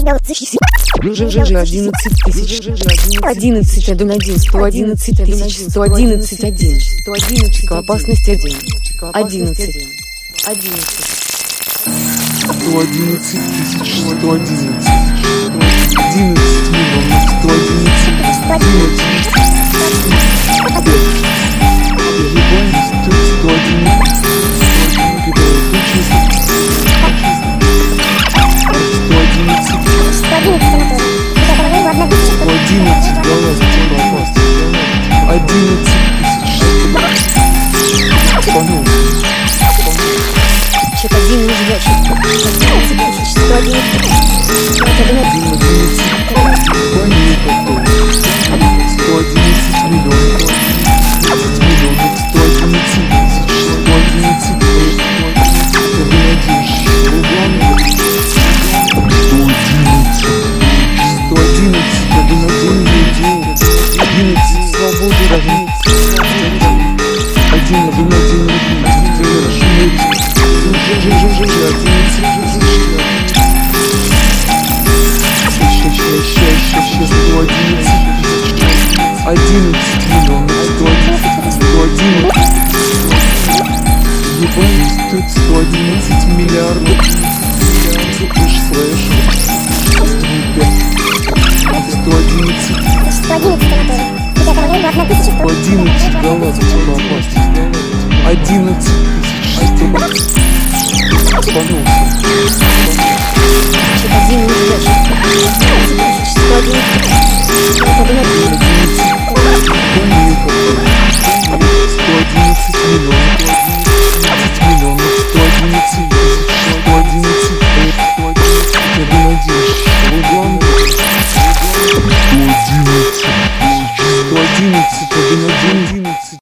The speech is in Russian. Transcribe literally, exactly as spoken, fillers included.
одиннадцать тысяч, одиннадцать, один, один, сто одиннадцать тысяч, сто одиннадцать, один, опасность один, одиннадцать, одиннадцать, сто одиннадцать тысяч, сто одиннадцать, одиннадцать миллионов, сто одиннадцать, одиннадцать, ебать, сто одиннадцать, одиннадцать голов, одиннадцать тысяч, что-то один не ждет, сто одиннадцать, сто одиннадцать, сто одиннадцать миллионов, двадцать миллионов, сто одиннадцать тысяч, сто одиннадцать, сто одиннадцать, один, один, одиннадцать, свободы равен, один, один, один, одиннадцать миллионов, сто одиннадцать, сто одиннадцать, ебать, тут сто одиннадцать миллиардов, слышь, слышь, сто одиннадцать, сто одиннадцать голов, одиннадцать тысяч, понулся, что-то один не ждет, сто одиннадцать, сто одиннадцать миллионов, двадцать миллионов, сто одиннадцать тысяч, сто одиннадцать, один, один, сто одиннадцать, один, один, одиннадцать.